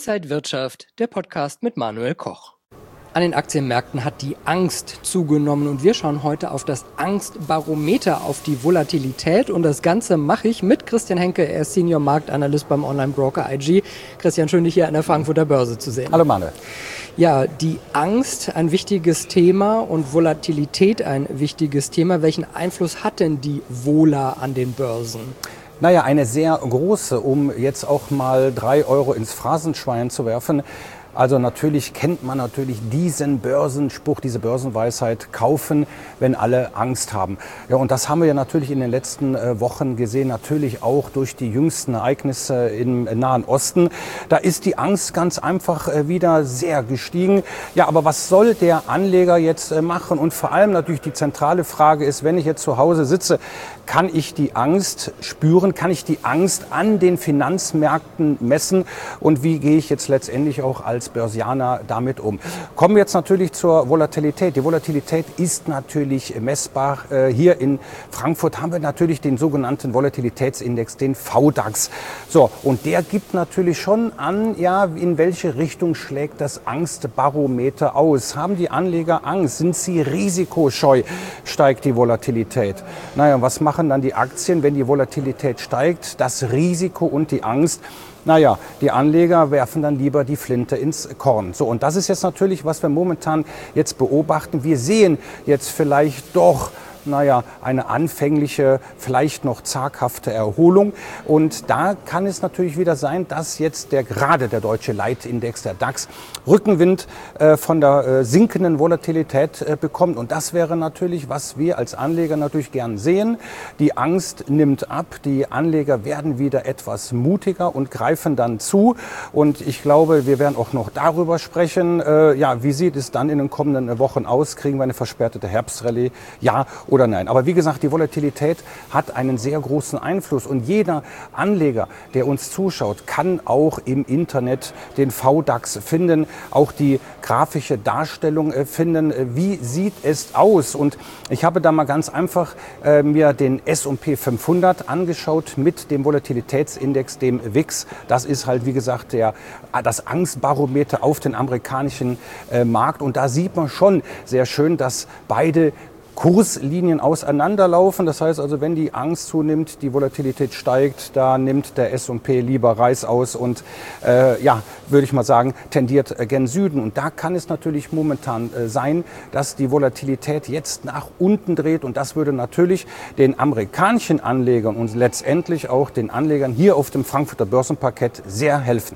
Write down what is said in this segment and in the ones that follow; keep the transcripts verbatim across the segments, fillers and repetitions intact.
Inside Wirtschaft, der Podcast mit Manuel Koch. An den Aktienmärkten hat die Angst zugenommen und wir schauen heute auf das Angstbarometer, auf die Volatilität und das Ganze mache ich mit Christian Henke, er ist Senior Marktanalyst beim Online-Broker I G. Christian, schön, dich hier an der Frankfurter Börse zu sehen. Hallo Manuel. Ja, die Angst, ein wichtiges Thema und Volatilität ein wichtiges Thema. Welchen Einfluss hat denn die Vola an den Börsen? Naja, eine sehr große, um jetzt auch mal drei Euro ins Phrasenschwein zu werfen. Also natürlich kennt man natürlich diesen Börsenspruch, diese Börsenweisheit, kaufen, wenn alle Angst haben. Ja, und das haben wir ja natürlich in den letzten äh, Wochen gesehen, natürlich auch durch die jüngsten Ereignisse im Nahen Osten. Da ist die Angst ganz einfach äh, wieder sehr gestiegen. Ja, aber was soll der Anleger jetzt äh, machen? Und vor allem natürlich die zentrale Frage ist, wenn ich jetzt zu Hause sitze, kann ich die Angst spüren? Kann ich die Angst an den Finanzmärkten messen? Und wie gehe ich jetzt letztendlich auch als Börsianer damit um? Kommen wir jetzt natürlich zur Volatilität. Die Volatilität ist natürlich messbar. Hier in Frankfurt haben wir natürlich den sogenannten Volatilitätsindex, den V DAX. So, und der gibt natürlich schon an, ja, in welche Richtung schlägt das Angstbarometer aus? Haben die Anleger Angst? Sind sie risikoscheu? Steigt die Volatilität? Naja, was machen dann die Aktien, wenn die Volatilität steigt? Das Risiko und die Angst. Naja, die Anleger werfen dann lieber die Flinte ins Korn. So, und das ist jetzt natürlich, was wir momentan jetzt beobachten. Wir sehen jetzt vielleicht doch, naja, eine anfängliche, vielleicht noch zaghafte Erholung. Und da kann es natürlich wieder sein, dass jetzt der gerade der deutsche Leitindex, der DAX, Rückenwind äh, von der äh, sinkenden Volatilität äh, bekommt. Und das wäre natürlich, was wir als Anleger natürlich gern sehen. Die Angst nimmt ab, die Anleger werden wieder etwas mutiger und greifen dann zu. Und ich glaube, wir werden auch noch darüber sprechen, äh, ja, wie sieht es dann in den kommenden Wochen aus? Kriegen wir eine verspätete Herbstrallye? Ja oder nein? Aber wie gesagt, die Volatilität hat einen sehr großen Einfluss und jeder Anleger, der uns zuschaut, kann auch im Internet den V DAX finden, auch die grafische Darstellung finden. Wie sieht es aus? Und ich habe da mal ganz einfach äh, mir den S und P fünfhundert angeschaut mit dem Volatilitätsindex, dem V I X. Das ist halt, wie gesagt, der, das Angstbarometer auf den amerikanischen äh, Markt. Und da sieht man schon sehr schön, dass beide Kurslinien auseinanderlaufen. Das heißt also, wenn die Angst zunimmt, die Volatilität steigt, da nimmt der S und P lieber Reis aus und äh, ja, würde ich mal sagen, tendiert äh, gen Süden. Und da kann es natürlich momentan äh, sein, dass die Volatilität jetzt nach unten dreht und das würde natürlich den amerikanischen Anlegern und letztendlich auch den Anlegern hier auf dem Frankfurter Börsenparkett sehr helfen.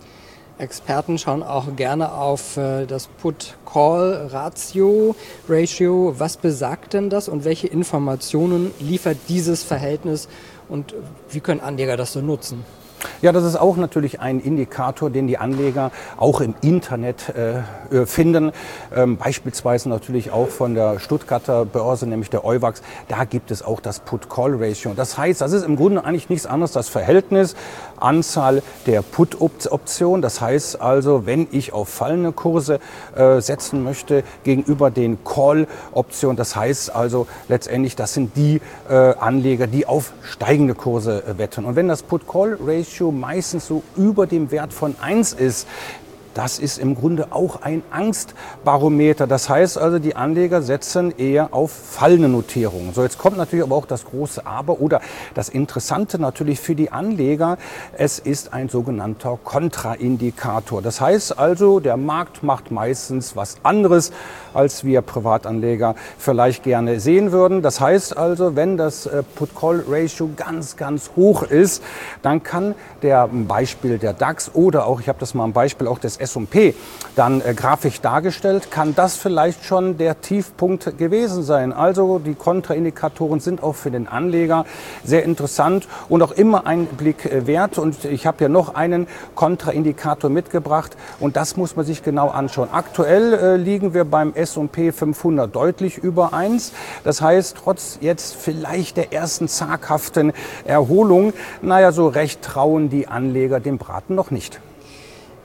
Experten schauen auch gerne auf äh, das Put-Call-Ratio, Ratio. Was besagt denn das und welche Informationen liefert dieses Verhältnis und wie können Anleger das so nutzen? Ja, das ist auch natürlich ein Indikator, den die Anleger auch im Internet äh, finden. Ähm, beispielsweise natürlich auch von der Stuttgarter Börse, nämlich der Euwax. Da gibt es auch das Put-Call-Ratio. Das heißt, das ist im Grunde eigentlich nichts anderes, das Verhältnis Anzahl der Put-Optionen. Das heißt also, wenn ich auf fallende Kurse äh, setzen möchte gegenüber den Call-Optionen. Das heißt also letztendlich, das sind die äh, Anleger, die auf steigende Kurse äh, wetten. Und wenn das Put-Call-Ratio meistens so über dem Wert von eins ist, das ist im Grunde auch ein Angstbarometer. Das heißt also, die Anleger setzen eher auf fallende Notierungen. So, jetzt kommt natürlich aber auch das große Aber oder das Interessante natürlich für die Anleger. Es ist ein sogenannter Kontraindikator. Das heißt also, der Markt macht meistens was anderes, als wir Privatanleger vielleicht gerne sehen würden. Das heißt also, wenn das Put-Call-Ratio ganz, ganz hoch ist, dann kann der Beispiel der DAX oder auch, ich habe das mal ein Beispiel auch des S und P dann äh, grafisch dargestellt, kann das vielleicht schon der Tiefpunkt gewesen sein. Also die Kontraindikatoren sind auch für den Anleger sehr interessant und auch immer ein Blick äh, wert. Und ich habe ja noch einen Kontraindikator mitgebracht und das muss man sich genau anschauen. Aktuell äh, liegen wir beim S und P fünfhundert deutlich über eins. Das heißt, trotz jetzt vielleicht der ersten zaghaften Erholung, naja, so recht trauen die Anleger dem Braten noch nicht.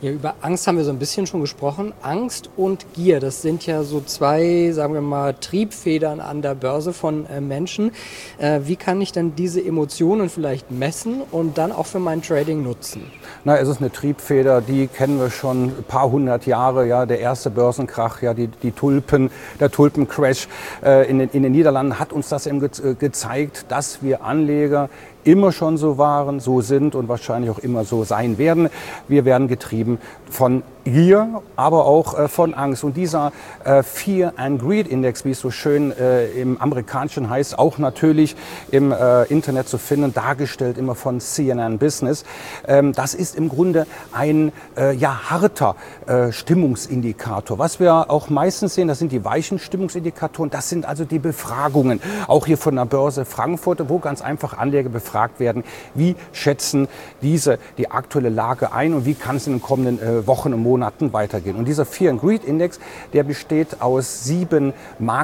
Ja, über Angst haben wir so ein bisschen schon gesprochen. Angst und Gier, das sind ja so zwei, sagen wir mal, Triebfedern an der Börse von äh, Menschen. Äh, wie kann ich denn diese Emotionen vielleicht messen und dann auch für mein Trading nutzen? Na, es ist eine Triebfeder, die kennen wir schon ein paar hundert Jahre. Ja, der erste Börsenkrach, ja, die, die Tulpen, der Tulpencrash äh, in, den, in den Niederlanden hat uns das eben ge gezeigt, dass wir Anleger immer schon so waren, so sind und wahrscheinlich auch immer so sein werden. Wir werden getrieben von Gier, aber auch äh, von Angst. Und dieser äh, Fear and Greed Index, wie es so schön äh, im Amerikanischen heißt, auch natürlich im äh, Internet zu finden, dargestellt immer von C N N Business. Ähm, das ist im Grunde ein äh, ja, harter äh, Stimmungsindikator. Was wir auch meistens sehen, das sind die weichen Stimmungsindikatoren. Das sind also die Befragungen, auch hier von der Börse Frankfurt, wo ganz einfach Anleger befragt werden, wie schätzen diese die aktuelle Lage ein und wie kann es in den kommenden äh, Wochen und Monaten weitergehen. Und dieser Fear and Greed Index, der besteht aus sieben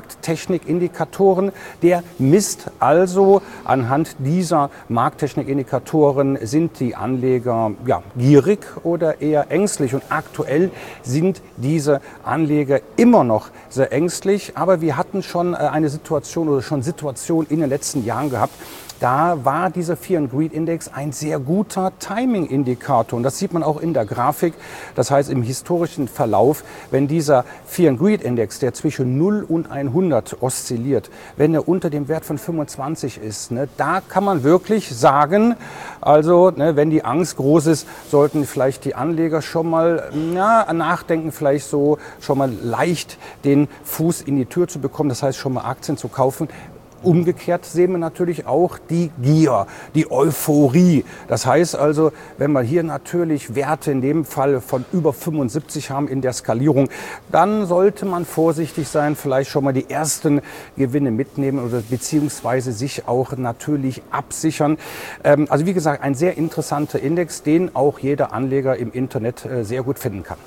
Markttechnikindikatoren. Der misst also anhand dieser Markttechnikindikatoren, sind die Anleger ja, gierig oder eher ängstlich. Und aktuell sind diese Anleger immer noch sehr ängstlich. Aber wir hatten schon eine Situation oder schon Situationen in den letzten Jahren gehabt, da war dieser Fear and Greed Index ein sehr guter Timing-Indikator. Und das sieht man auch in der Grafik. Das heißt, im historischen Verlauf, wenn dieser Fear and Greed Index, der zwischen null und hundert oszilliert, wenn er unter dem Wert von fünfundzwanzig ist, ne, da kann man wirklich sagen, also ne, wenn die Angst groß ist, sollten vielleicht die Anleger schon mal ja, nachdenken, vielleicht so schon mal leicht den Fuß in die Tür zu bekommen. Das heißt, schon mal Aktien zu kaufen. Umgekehrt sehen wir natürlich auch die Gier, die Euphorie. Das heißt also, wenn wir hier natürlich Werte in dem Fall von über fünfundsiebzig haben in der Skalierung, dann sollte man vorsichtig sein, vielleicht schon mal die ersten Gewinne mitnehmen oder beziehungsweise sich auch natürlich absichern. Ähm, also wie gesagt, ein sehr interessanter Index, den auch jeder Anleger im Internet äh, sehr gut finden kann.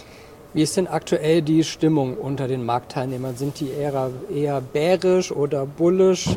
Wie ist denn aktuell die Stimmung unter den Marktteilnehmern? Sind die eher, eher bärisch oder bullisch?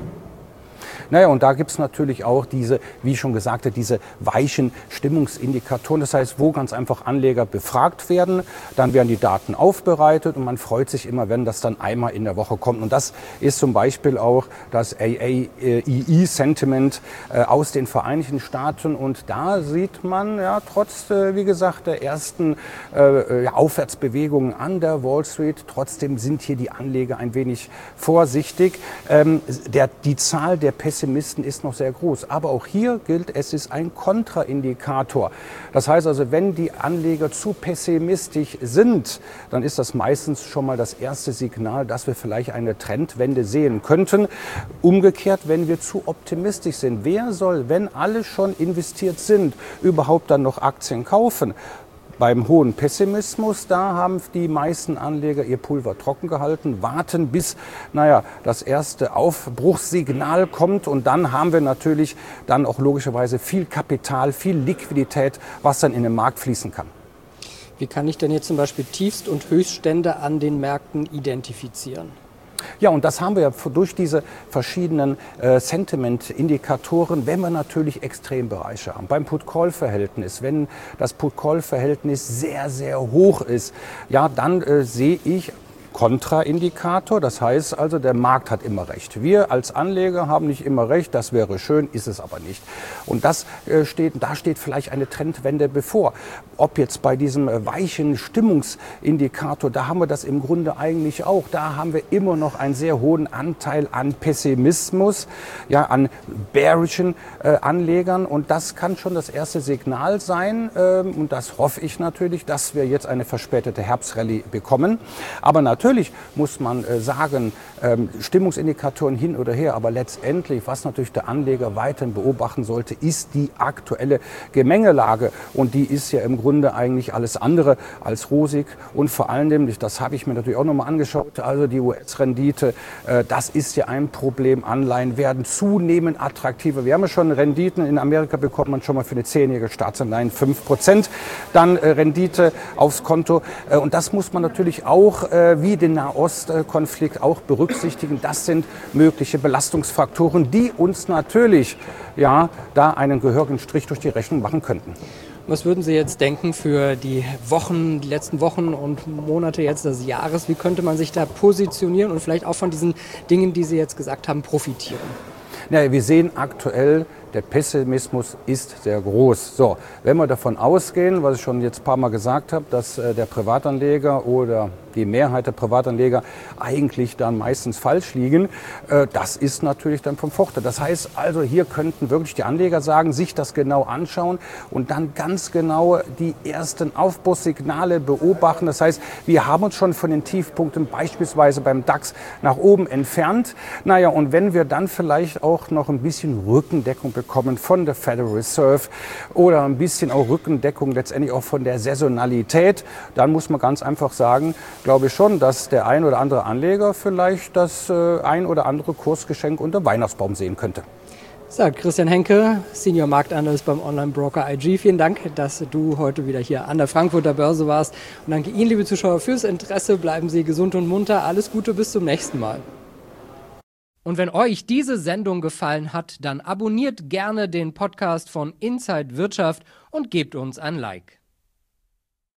Naja, und da gibt es natürlich auch diese, wie schon gesagt, diese weichen Stimmungsindikatoren. Das heißt, wo ganz einfach Anleger befragt werden, dann werden die Daten aufbereitet und man freut sich immer, wenn das dann einmal in der Woche kommt. Und das ist zum Beispiel auch das A A E E-Sentiment aus den Vereinigten Staaten. Und da sieht man ja trotz, wie gesagt, der ersten äh, Aufwärtsbewegungen an der Wall Street, trotzdem sind hier die Anleger ein wenig vorsichtig. Ähm, der, die Zahl der Pessimisten ist noch sehr groß. Aber auch hier gilt, es ist ein Kontraindikator. Das heißt also, wenn die Anleger zu pessimistisch sind, dann ist das meistens schon mal das erste Signal, dass wir vielleicht eine Trendwende sehen könnten. Umgekehrt, wenn wir zu optimistisch sind, wer soll, wenn alle schon investiert sind, überhaupt dann noch Aktien kaufen? Beim hohen Pessimismus, da haben die meisten Anleger ihr Pulver trocken gehalten, warten bis, naja, das erste Aufbruchssignal kommt und dann haben wir natürlich dann auch logischerweise viel Kapital, viel Liquidität, was dann in den Markt fließen kann. Wie kann ich denn jetzt zum Beispiel Tiefst- und Höchststände an den Märkten identifizieren? Ja, und das haben wir ja durch diese verschiedenen äh, Sentiment-Indikatoren, wenn wir natürlich Extrembereiche haben. Beim Put-Call-Verhältnis, wenn das Put-Call-Verhältnis sehr, sehr hoch ist, ja, dann äh, sehe ich Kontraindikator, das heißt also, der Markt hat immer recht. Wir als Anleger haben nicht immer recht, das wäre schön, ist es aber nicht. Und das äh, steht, da steht vielleicht eine Trendwende bevor. Ob jetzt bei diesem äh, weichen Stimmungsindikator, da haben wir das im Grunde eigentlich auch. Da haben wir immer noch einen sehr hohen Anteil an Pessimismus, ja, an bearischen äh, Anlegern. Und das kann schon das erste Signal sein. Ähm, und das hoffe ich natürlich, dass wir jetzt eine verspätete Herbstrallye bekommen. Aber natürlich Natürlich muss man äh, sagen, ähm, Stimmungsindikatoren hin oder her, aber letztendlich, was natürlich der Anleger weiterhin beobachten sollte, ist die aktuelle Gemengelage. Und die ist ja im Grunde eigentlich alles andere als rosig. Und vor allem, das habe ich mir natürlich auch nochmal angeschaut, also die U S-Rendite, äh, das ist ja ein Problem. Anleihen werden zunehmend attraktiver. Wir haben ja schon Renditen, in Amerika bekommt man schon mal für eine zehnjährige Staatsanleihen fünf Prozent, dann äh, Rendite aufs Konto. Äh, und das muss man natürlich auch äh, wie den Nahostkonflikt auch berücksichtigen. Das sind mögliche Belastungsfaktoren, die uns natürlich ja, da einen gehörigen Strich durch die Rechnung machen könnten. Was würden Sie jetzt denken für die Wochen, die letzten Wochen und Monate jetzt des Jahres? Wie könnte man sich da positionieren und vielleicht auch von diesen Dingen, die Sie jetzt gesagt haben, profitieren? Ja, wir sehen aktuell, der Pessimismus ist sehr groß. So, wenn wir davon ausgehen, was ich schon jetzt ein paar Mal gesagt habe, dass äh, der Privatanleger oder die Mehrheit der Privatanleger eigentlich dann meistens falsch liegen, äh, das ist natürlich dann vom Vorteil. Das heißt also, hier könnten wirklich die Anleger sagen, sich das genau anschauen und dann ganz genau die ersten Aufbruchssignale beobachten. Das heißt, wir haben uns schon von den Tiefpunkten beispielsweise beim DAX nach oben entfernt. Naja, und wenn wir dann vielleicht auch noch ein bisschen Rückendeckung bekommen von der Federal Reserve oder ein bisschen auch Rückendeckung letztendlich auch von der Saisonalität, dann muss man ganz einfach sagen, glaube ich schon, dass der ein oder andere Anleger vielleicht das äh, ein oder andere Kursgeschenk unter Weihnachtsbaum sehen könnte. Sagt Christian Henke, Senior Marktanalyst beim Online-Broker I G. Vielen Dank, dass du heute wieder hier an der Frankfurter Börse warst. Und danke Ihnen, liebe Zuschauer, fürs Interesse. Bleiben Sie gesund und munter. Alles Gute, bis zum nächsten Mal. Und wenn euch diese Sendung gefallen hat, dann abonniert gerne den Podcast von Inside Wirtschaft und gebt uns ein Like.